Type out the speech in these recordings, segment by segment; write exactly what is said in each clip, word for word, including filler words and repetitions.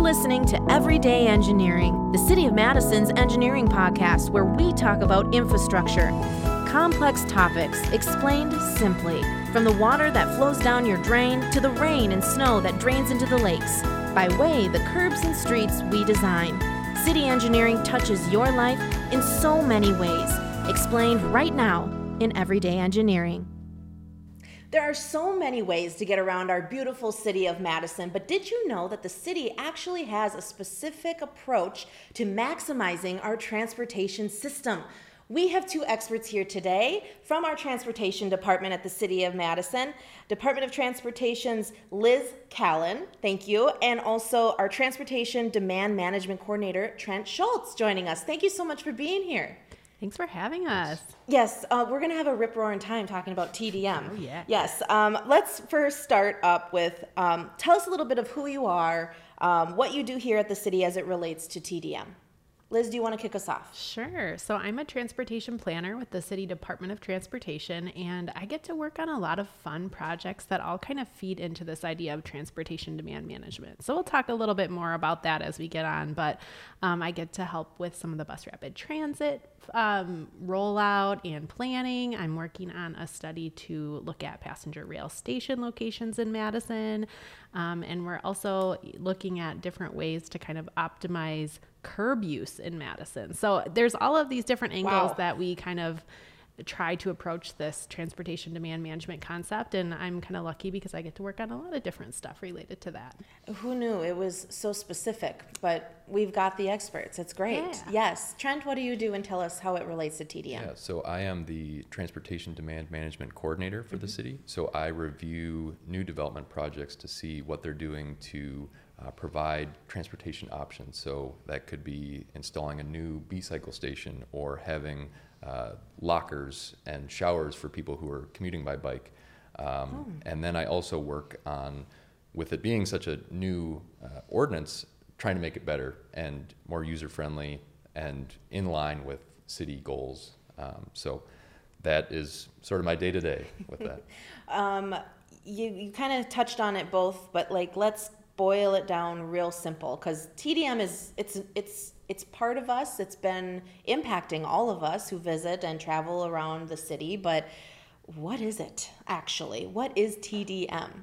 listening to Everyday Engineering, the City of Madison's engineering podcast where we talk about infrastructure. Complex topics explained simply, from the water that flows down your drain to the rain and snow that drains into the lakes, by way the curbs and streets we design. City engineering touches your life in so many ways, explained right now in Everyday Engineering. There are so many ways to get around our beautiful city of Madison, but did you know that the city actually has a specific approach to maximizing our transportation system? We have two experts here today from our transportation department at the City of Madison, Department of Transportation's Liz Callan, thank you, and also our Transportation Demand Management Coordinator, Trent Schultz, joining us. Thank you so much for being here. Thanks for having us. Yes, uh, we're going to have a rip-roaring time talking about T D M. Oh, yeah. Yes, um, let's first start up with, um, tell us a little bit of who you are, um, what you do here at the city as it relates to T D M. Liz, do you want to kick us off? Sure. So I'm a transportation planner with the City Department of Transportation, and I get to work on a lot of fun projects that all kind of feed into this idea of transportation demand management. So we'll talk a little bit more about that as we get on, but um, I get to help with some of the bus rapid transit um, rollout and planning. I'm working on a study to look at passenger rail station locations in Madison, um, and we're also looking at different ways to kind of optimize curb use in Madison. So there's all of these different angles Wow. that we kind of try to approach this transportation demand management concept. And I'm kind of lucky because I get to work on a lot of different stuff related to that. Who knew it was so specific, but we've got the experts. It's great. Yeah. Yes. Trent, what do you do, and tell us how it relates to T D M? Yeah, so I am the Transportation Demand Management Coordinator for mm-hmm. the city. So I review new development projects to see what they're doing to uh, provide transportation options. So that could be installing a new B-cycle station or having uh, lockers and showers for people who are commuting by bike. Um, oh. And then I also work on, with it being such a new uh, ordinance, trying to make it better and more user-friendly and in line with city goals. Um, so that is sort of my day-to-day with that. um, you you kind of touched on it both, but like let's boil it down real simple, because T D M is it's it's it's part of us. It's been impacting all of us who visit and travel around the city. But what is it actually? What is T D M?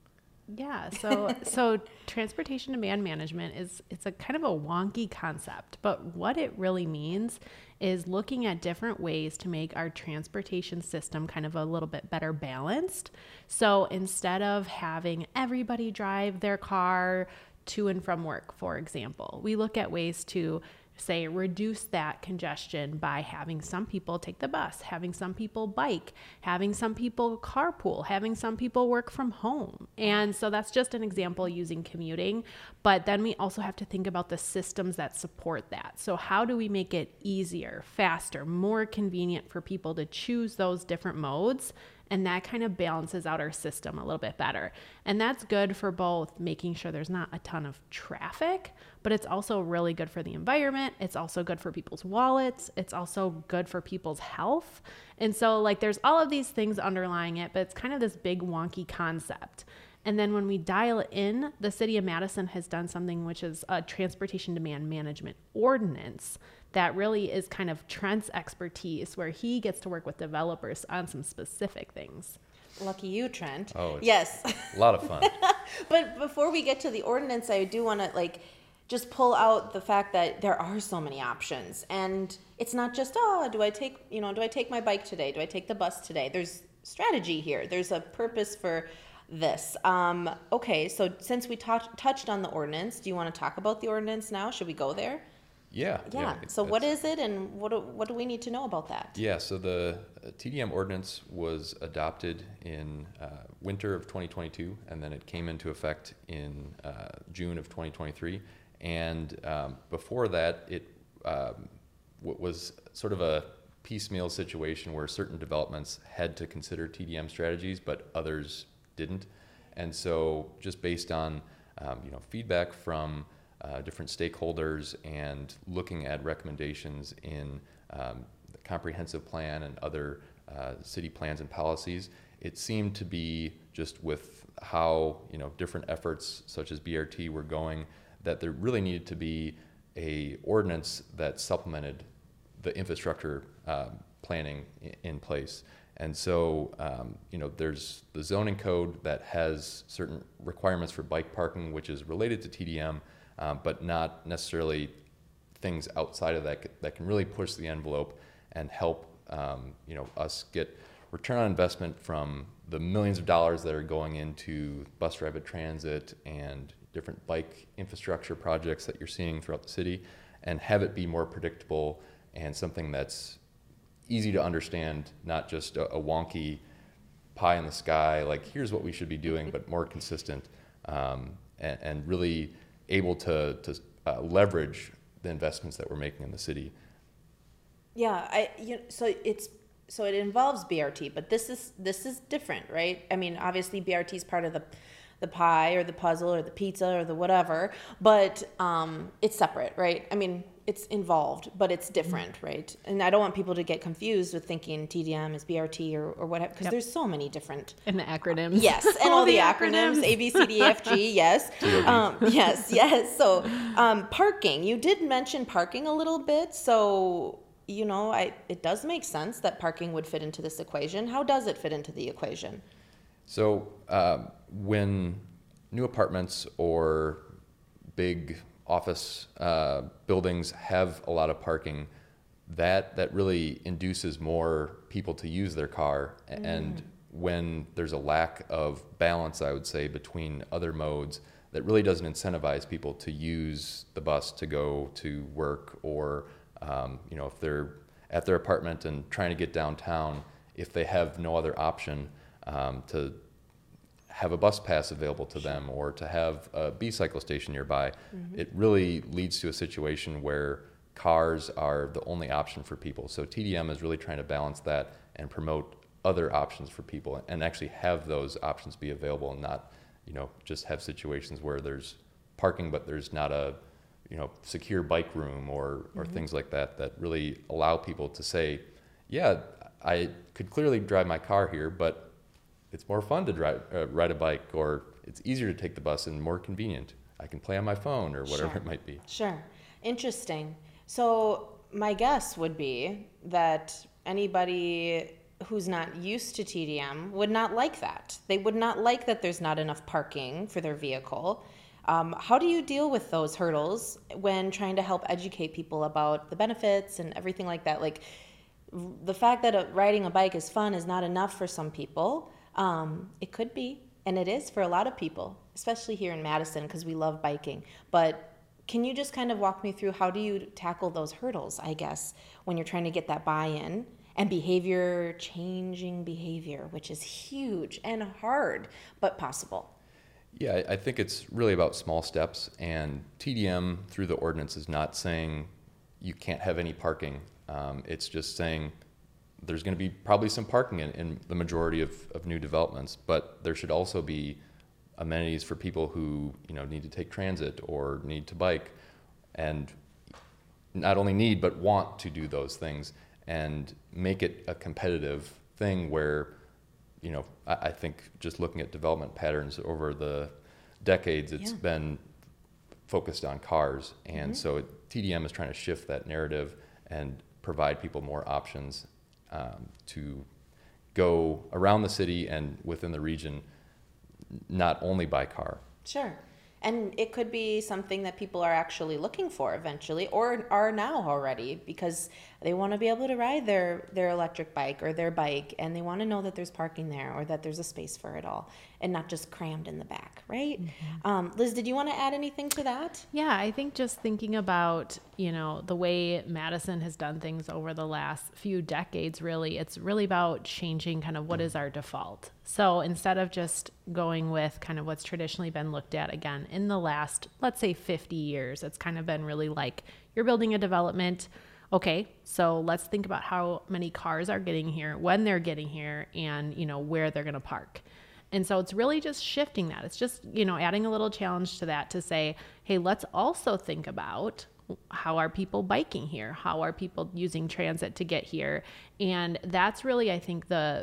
Yeah, so so transportation demand management is it's a kind of a wonky concept, but what it really means is looking at different ways to make our transportation system kind of a little bit better balanced. So instead of having everybody drive their car to and from work, for example, we look at ways to say reduce that congestion by having some people take the bus, having some people bike, having some people carpool, having some people work from home. And so that's just an example using commuting. But then we also have to think about the systems that support that. So how do we make it easier, faster, more convenient for people to choose those different modes? And that kind of balances out our system a little bit better. And that's good for both making sure there's not a ton of traffic, but it's also really good for the environment. It's also good for people's wallets. It's also good for people's health. And so like there's all of these things underlying it, but it's kind of this big wonky concept. And then when we dial it in, the City of Madison has done something which is a transportation demand management ordinance that really is kind of Trent's expertise, where he gets to work with developers on some specific things. Lucky you, Trent. Oh, it's yes. A lot of fun. But before we get to the ordinance, I do want to like just pull out the fact that there are so many options, and it's not just, oh, do I take, you know, do I take my bike today? Do I take the bus today? There's strategy here. There's a purpose for this. Um, okay, so since we t- touched on the ordinance, do you want to talk about the ordinance now? Should we go there? Yeah. Yeah. yeah so what is it, and what do, what do we need to know about that? Yeah, so the uh, T D M ordinance was adopted in uh, winter of twenty twenty-two, and then it came into effect in uh, June of twenty twenty-three. And um, before that, it um, w- was sort of a piecemeal situation where certain developments had to consider T D M strategies, but others didn't. And so just based on um, you know feedback from uh, different stakeholders and looking at recommendations in um, the comprehensive plan and other uh, city plans and policies, it seemed to be just with how you know different efforts such as B R T were going, that there really needed to be a ordinance that supplemented the infrastructure um, planning in, in place. And so, um, you know, there's the zoning code that has certain requirements for bike parking, which is related to T D M, um, but not necessarily things outside of that that can really push the envelope and help, um, you know, us get return on investment from the millions of dollars that are going into bus rapid transit and different bike infrastructure projects that you're seeing throughout the city, and have it be more predictable and something that's easy to understand, not just a, a wonky pie in the sky, like here's what we should be doing, but more consistent, um, and, and really able to, to uh, leverage the investments that we're making in the city. Yeah, I you know, so it's so it involves B R T, but this is this is different, right? I mean, obviously B R T is part of the the pie or the puzzle or the pizza or the whatever, but um, it's separate, right? I mean, it's involved, but it's different, right? And I don't want people to get confused with thinking T D M is B R T or, or whatever, because Yep. there's so many different. And the acronyms. Yes, and all the acronyms, A, B, C, D, E, F, G, yes. Um, yes, yes. So um, parking, you did mention parking a little bit. So, you know, I it does make sense that parking would fit into this equation. How does it fit into the equation? So um, when new apartments or big office uh, buildings have a lot of parking, that that really induces more people to use their car. Mm. And when there's a lack of balance, I would say, between other modes, that really doesn't incentivize people to use the bus to go to work, or um, you know, if they're at their apartment and trying to get downtown, if they have no other option um, to have a bus pass available to them or to have a B-cycle station nearby, mm-hmm. it really leads to a situation where cars are the only option for people. So T D M is really trying to balance that and promote other options for people, and actually have those options be available, and not, you know, just have situations where there's parking but there's not a, you know, secure bike room or or mm-hmm. things like that, that really allow people to say, yeah, I could clearly drive my car here, but it's more fun to drive, uh, ride a bike, or it's easier to take the bus and more convenient. I can play on my phone or whatever Sure. it might be. Sure. Interesting. So my guess would be that anybody who's not used to T D M would not like that. They would not like that there's not enough parking for their vehicle. Um, how do you deal with those hurdles when trying to help educate people about the benefits and everything like that? Like, the fact that a, riding a bike is fun is not enough for some people. Um, it could be, and it is for a lot of people, especially here in Madison, because we love biking. But can you just kind of walk me through, how do you tackle those hurdles, I guess, when you're trying to get that buy-in and behavior, changing behavior, which is huge and hard, but possible? Yeah, I think it's really about small steps, and T D M through the ordinance is not saying you can't have any parking. Um, it's just saying there's going to be probably some parking in, in the majority of, of new developments, but there should also be amenities for people who, you know, need to take transit or need to bike, and not only need but want to do those things, and make it a competitive thing where, you know, I, I think just looking at development patterns over the decades, it's Yeah. been focused on cars, and Mhm. so it, T D M is trying to shift that narrative and provide people more options um, to go around the city and within the region, not only by car. Sure. And it could be something that people are actually looking for eventually, or are now already, because they want to be able to ride their, their electric bike or their bike, and they want to know that there's parking there, or that there's a space for it all, and not just crammed in the back, right? Mm-hmm. Um, Liz, did you want to add anything to that? Yeah, I think just thinking about, you know, the way Madison has done things over the last few decades, really, it's really about changing kind of what is our default. So instead of just going with kind of what's traditionally been looked at, again, in the last, let's say fifty years, it's kind of been really like, you're building a development. Okay, so let's think about how many cars are getting here, when they're getting here, and, you know, where they're going to park. And so it's really just shifting that. It's just, you know, adding a little challenge to that to say, hey, let's also think about, how are people biking here? How are people using transit to get here? And that's really, I think, the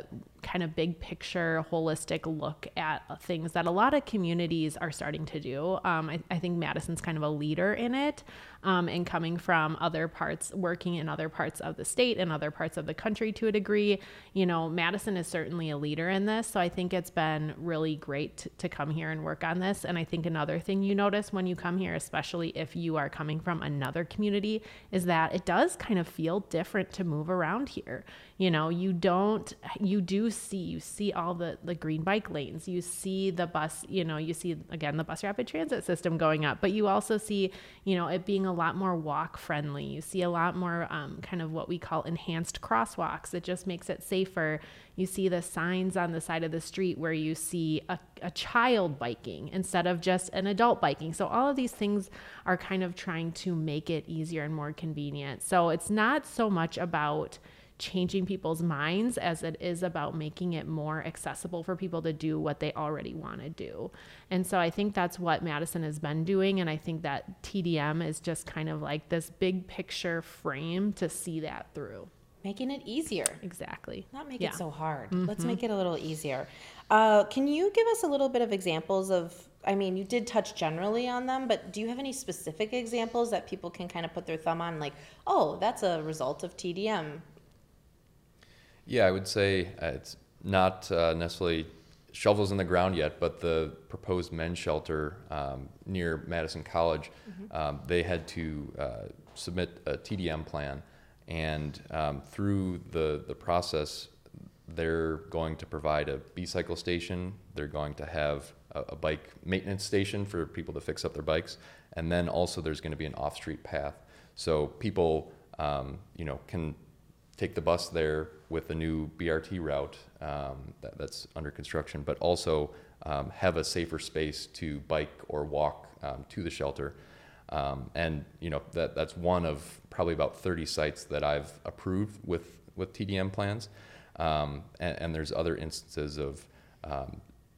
kind of big picture, holistic look at things that a lot of communities are starting to do. Um, I, I think Madison's kind of a leader in it, um, and coming from other parts, working in other parts of the state and other parts of the country to a degree, you know, Madison is certainly a leader in this. So I think it's been really great to, to come here and work on this. And I think another thing you notice when you come here, especially if you are coming from another community, is that it does kind of feel different to move around here. You know, you don't, you do see, you see all the, the green bike lanes, you see the bus, you know, you see, again, the bus rapid transit system going up, but you also see, you know, it being a lot more walk friendly. You see a lot more um, kind of what we call enhanced crosswalks. It just makes it safer. You see the signs on the side of the street where you see a, a child biking instead of just an adult biking. So all of these things are kind of trying to make it easier and more convenient. So it's not so much about changing people's minds as it is about making it more accessible for people to do what they already want to do. And so I think that's what Madison has been doing. And I think that T D M is just kind of like this big picture frame to see that through. Making it easier. Exactly. Not make Yeah. it so hard. Mm-hmm. Let's make it a little easier. Uh, can you give us a little bit of examples of, I mean, you did touch generally on them, but do you have any specific examples that people can kind of put their thumb on, like, oh, that's a result of T D M? Yeah, I would say uh, it's not uh, necessarily shovels in the ground yet, but the proposed men's shelter um, near Madison College, mm-hmm. um, they had to uh, submit a T D M plan, and um, through the, the process, they're going to provide a B-cycle station, they're going to have a, a bike maintenance station for people to fix up their bikes, and then also there's going to be an off-street path. So people, um, you know, can take the bus there with the new B R T route um, that, that's under construction, but also um, have a safer space to bike or walk um, to the shelter. Um, and you know that that's one of probably about thirty sites that I've approved with, with T D M plans. Um, and, and there's other instances of um,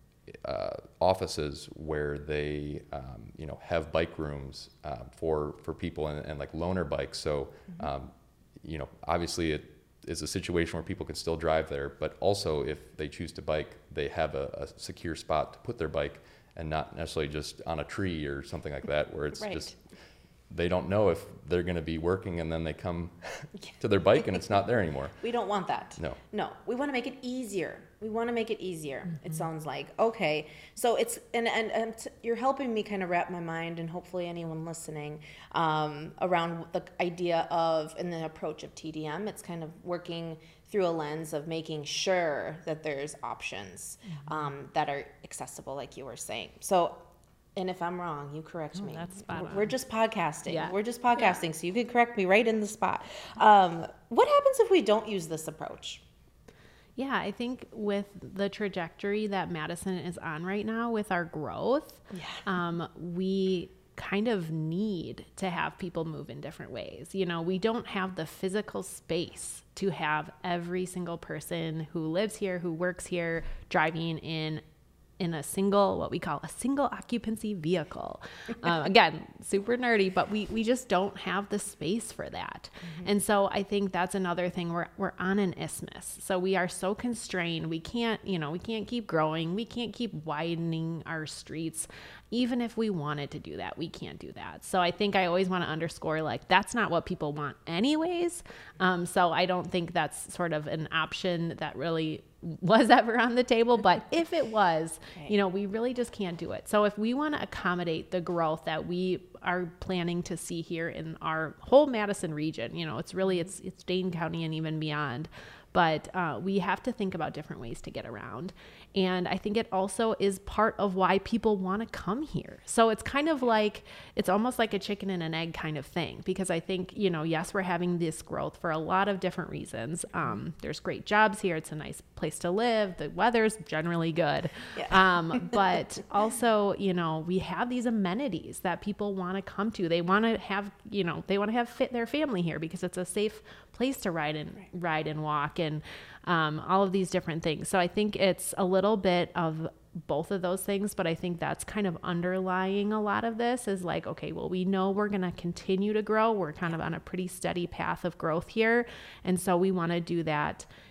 uh, offices where they um, you know have bike rooms uh, for for people and, and like loaner bikes. So mm-hmm. um, you know, obviously it is a situation where people can still drive there, but also if they choose to bike, they have a, a secure spot to put their bike and not necessarily just on a tree or something like that, where it's right. just, they don't know if they're going to be working and then they come to their bike and it's not there anymore. We don't want that. No. No, we want to make it easier. We want to make it easier. Mm-hmm. It sounds like. Okay. So it's, and, and, and t- you're helping me kind of wrap my mind, and hopefully anyone listening, um, around the idea of, and the approach of T D M. It's kind of working through a lens of making sure that there's options, mm-hmm. um, that are accessible, like you were saying. So, and if I'm wrong, you correct Oh, me. that's spot We're- on. We're just podcasting. Yeah. We're just podcasting, so you could correct me right in the spot. Um, what happens if we don't use this approach? Yeah, I think with the trajectory that Madison is on right now with our growth, Yeah. um, we kind of need to have people move in different ways. You know, we don't have the physical space to have every single person who lives here, who works here, driving in in a single, what we call a single occupancy vehicle. Um, again, super nerdy, but we, we just don't have the space for that. Mm-hmm. And so I think that's another thing. We're, we're on an isthmus. So we are so constrained. We can't, you know, we can't keep growing. We can't keep widening our streets. Even if we wanted to do that, we can't do that. So I think I always want to underscore, like, that's not what people want anyways. Um, so I don't think that's sort of an option that really was ever on the table. But if it was, okay. you know, we really just can't do it. So if we want to accommodate the growth that we are planning to see here in our whole Madison region, you know, it's really, it's, it's Dane County and even beyond. But uh, we have to think about different ways to get around. And I think it also is part of why people want to come here. So it's kind of like, it's almost like a chicken and an egg kind of thing. Because I think, you know, yes, we're having this growth for a lot of different reasons. Um, there's great jobs here. It's a nice place to live. The weather's generally good. Yeah. Um, but also, you know, we have these amenities that people want to come to. They want to have, you know, they want to have fit their family here because it's a safe place to ride and right. ride and walk and um, all of these different things. So I think it's a little bit of both of those things, but I think that's kind of underlying a lot of this is like, okay, well, we know we're going to continue to grow. We're kind of on a pretty steady path of growth here. And so we want to do that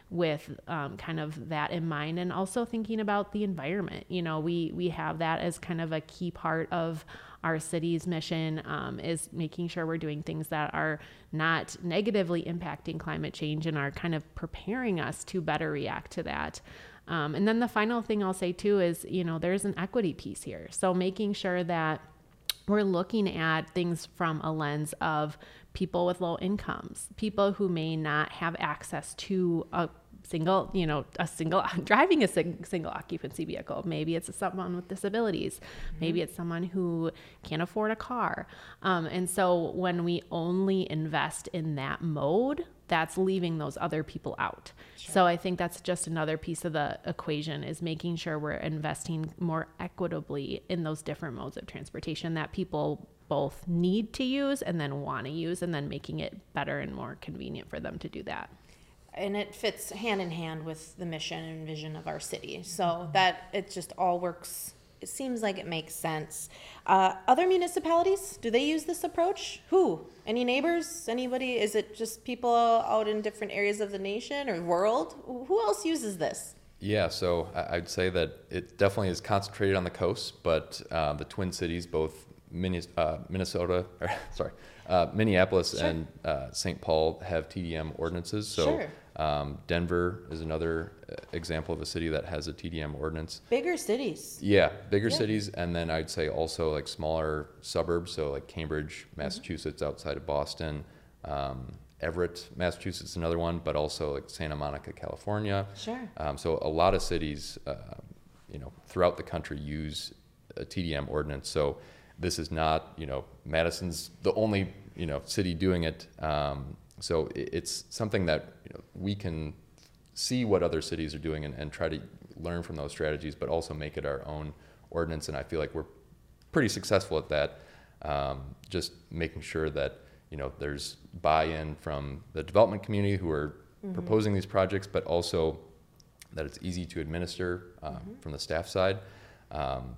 with um, kind of that in mind, and also thinking about the environment. You know, we we have that as kind of a key part of our city's mission, um, is making sure we're doing things that are not negatively impacting climate change and are kind of preparing us to better react to that. Um, and then the final thing I'll say too is, you know, there's an equity piece here. So making sure that we're looking at things from a lens of people with low incomes, people who may not have access to a single, you know, a single driving a sing, single occupancy vehicle. Maybe it's someone with disabilities. Mm-hmm. Maybe it's someone who can't afford a car. Um, and so when we only invest in that mode, that's leaving those other people out. Sure. So I think that's just another piece of the equation, is making sure we're investing more equitably in those different modes of transportation that people both need to use and then want to use, and then making it better and more convenient for them to do that. And it fits hand in hand with the mission and vision of our city. So that it just all works. It seems like it makes sense. Uh, other municipalities, do they use this approach? Who? Any neighbors? Anybody? Is it just people out in different areas of the nation or world? Who else uses this? Yeah, so I'd say that it definitely is concentrated on the coast, but uh, the Twin Cities, both uh, Minnesota, or, sorry, uh, Minneapolis sure. and uh, Saint Paul have T D M ordinances. So sure. um, Denver is another example of a city that has a T D M ordinance. Bigger cities. Yeah, bigger yeah. cities, and then I'd say also like smaller suburbs, so like Cambridge, Massachusetts, mm-hmm. outside of Boston. Um, Everett, Massachusetts, another one, but also like Santa Monica, California. Sure. Um, so a lot of cities, uh, you know, throughout the country use a T D M ordinance. So this is not, you know, Madison's the only, you know, city doing it. Um, so it, it's something that, you know, we can see what other cities are doing and, and try to learn from those strategies, but also make it our own ordinance. And I feel like we're pretty successful at that. Um, just making sure that, you know, there's buy-in from the development community who are mm-hmm. proposing these projects, but also that it's easy to administer um, mm-hmm. from the staff side. Um,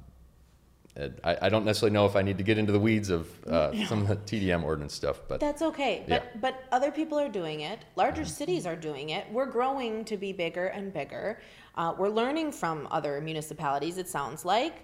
I, I don't necessarily know if I need to get into the weeds of uh, some of the T D M ordinance stuff, but that's okay. But yeah. but other people are doing it. Larger mm-hmm. cities are doing it. We're growing to be bigger and bigger. Uh, we're learning from other municipalities, it sounds like.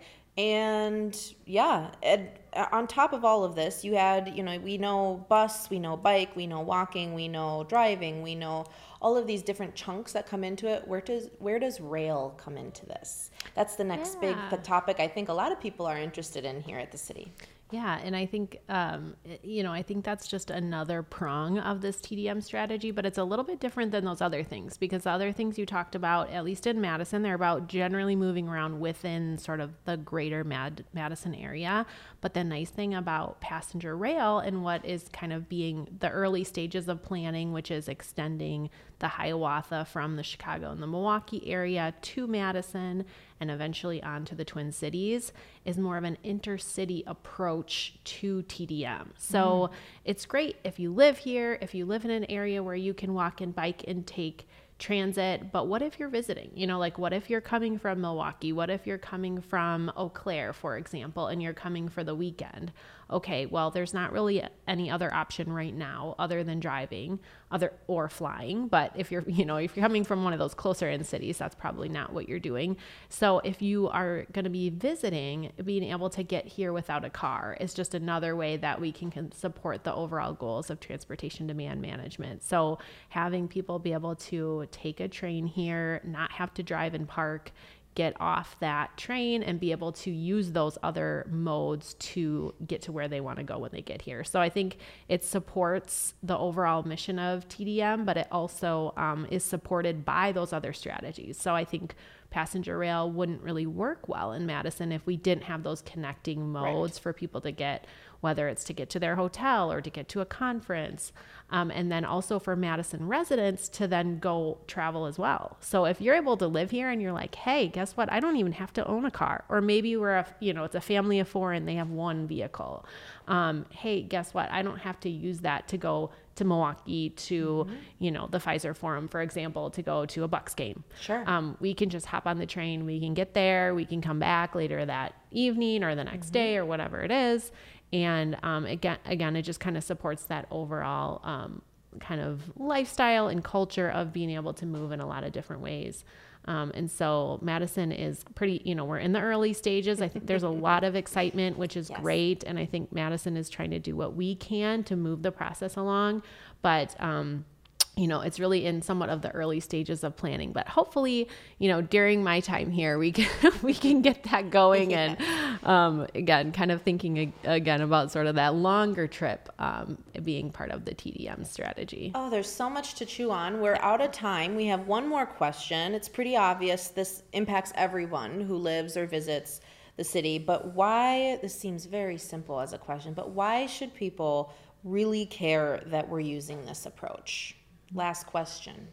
And yeah, and on top of all of this, you had, you know, we know bus, we know bike, we know walking, we know driving, we know all of these different chunks that come into it. Where does where does rail come into this? That's the next yeah. big topic I think a lot of people are interested in here at the city. Yeah, and I think, um, you know, I think that's just another prong of this T D M strategy, but it's a little bit different than those other things, because the other things you talked about, at least in Madison, they're about generally moving around within sort of the greater Mad- Madison area. But the nice thing about passenger rail and what is kind of being the early stages of planning, which is extending the Hiawatha from the Chicago and the Milwaukee area to Madison and eventually on to the Twin Cities, is more of an intercity approach to T D M. So mm. it's great if you live here, if you live in an area where you can walk and bike and take transit, but what if you're visiting? You know, like what if you're coming from Milwaukee? What if you're coming from Eau Claire, for example, and you're coming for the weekend? Okay, well, there's not really any other option right now other than driving, other or flying. But if you're, you know, if you're coming from one of those closer in cities, that's probably not what you're doing. So if you are going to be visiting, being able to get here without a car is just another way that we can, can support the overall goals of transportation demand management. So having people be able to take a train here, not have to drive and park, get off that train and be able to use those other modes to get to where they want to go when they get here. So I think it supports the overall mission of T D M, but it also um, is supported by those other strategies. So I think passenger rail wouldn't really work well in Madison if we didn't have those connecting modes right. for people to get, whether it's to get to their hotel or to get to a conference. Um, and then also for Madison residents to then go travel as well. So if you're able to live here and you're like, hey, guess what? I don't even have to own a car. Or maybe we're, a, you know, it's a family of four and they have one vehicle. Um, hey, guess what? I don't have to use that to go to Milwaukee to, mm-hmm. you know, the Pfizer Forum, for example, to go to a Bucks game. Sure. Um, we can just hop on the train. We can get there. We can come back later that evening or the next mm-hmm. day or whatever it is. And um, again, again, it just kind of supports that overall um, kind of lifestyle and culture of being able to move in a lot of different ways. Um, and so Madison is pretty, you know, we're in the early stages. I think there's a lot of excitement, which is yes. great. And I think Madison is trying to do what we can to move the process along. But, um, you know, it's really in somewhat of the early stages of planning, but hopefully, you know, during my time here, we can, we can get that going. Yeah. And, um, again, kind of thinking ag- again about sort of that longer trip, um, being part of the T D M strategy. Oh, there's so much to chew on. We're out of time. We have one more question. It's pretty obvious this impacts everyone who lives or visits the city, but why, this seems very simple as a question, but why should people really care that we're using this approach? Last question.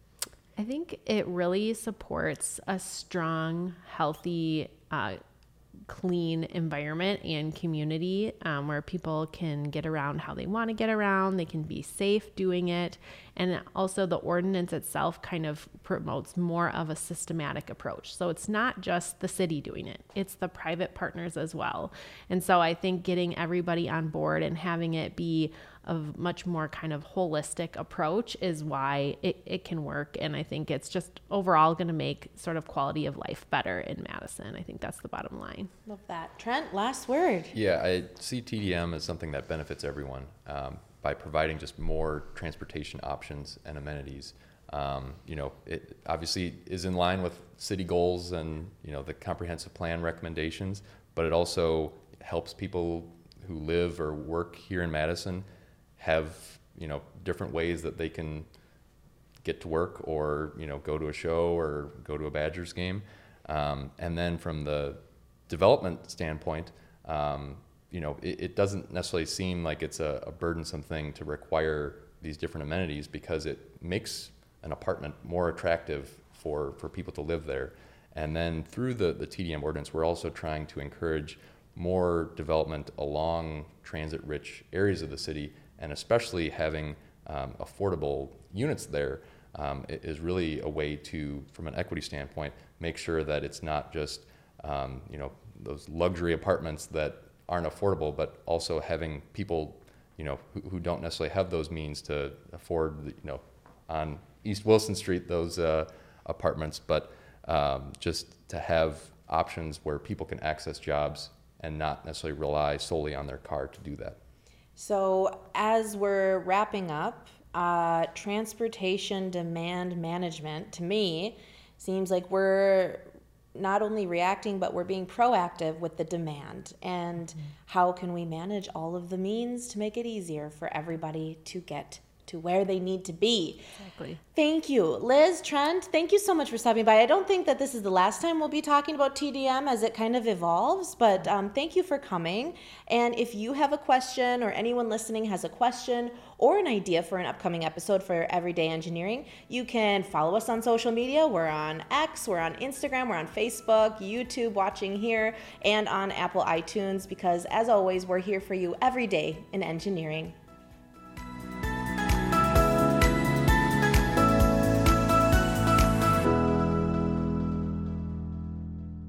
I think it really supports a strong, healthy, uh, clean environment and community um, where people can get around how they want to get around. They can be safe doing it. And also the ordinance itself kind of promotes more of a systematic approach. So it's not just the city doing it, it's the private partners as well. And so I think getting everybody on board and having it be a much more kind of holistic approach is why it, it can work. And I think it's just overall going to make sort of quality of life better in Madison. I think that's the bottom line. Love that. Trent, last word. Yeah, I see T D M as something that benefits everyone um, by providing just more transportation options and amenities. Um, you know, it obviously is in line with city goals and, you know, the comprehensive plan recommendations, but it also helps people who live or work here in Madison have, you know, different ways that they can get to work or, you know, go to a show or go to a Badgers game. Um, and then from the development standpoint, um, you know, it, it doesn't necessarily seem like it's a, a burdensome thing to require these different amenities because it makes an apartment more attractive for, for people to live there. And then through the, the T D M ordinance, we're also trying to encourage more development along transit-rich areas of the city, and especially having um, affordable units there um, is really a way to, from an equity standpoint, make sure that it's not just um, you know, those luxury apartments that aren't affordable, but also having people, you know, who, who don't necessarily have those means to afford, you know, on East Wilson Street those uh, apartments, but um, just to have options where people can access jobs and not necessarily rely solely on their car to do that. So as we're wrapping up, uh, transportation demand management, to me, seems like we're not only reacting, but we're being proactive with the demand. And mm-hmm. how can we manage all of the means to make it easier for everybody to get to where they need to be? Exactly. Thank you. Liz, Trent, thank you so much for stopping by. I don't think that this is the last time we'll be talking about T D M as it kind of evolves, but um, thank you for coming. And if you have a question or anyone listening has a question or an idea for an upcoming episode for Everyday Engineering, you can follow us on social media. We're on X, we're on Instagram, we're on Facebook, YouTube, watching here, and on Apple iTunes, because as always, we're here for you every day in engineering.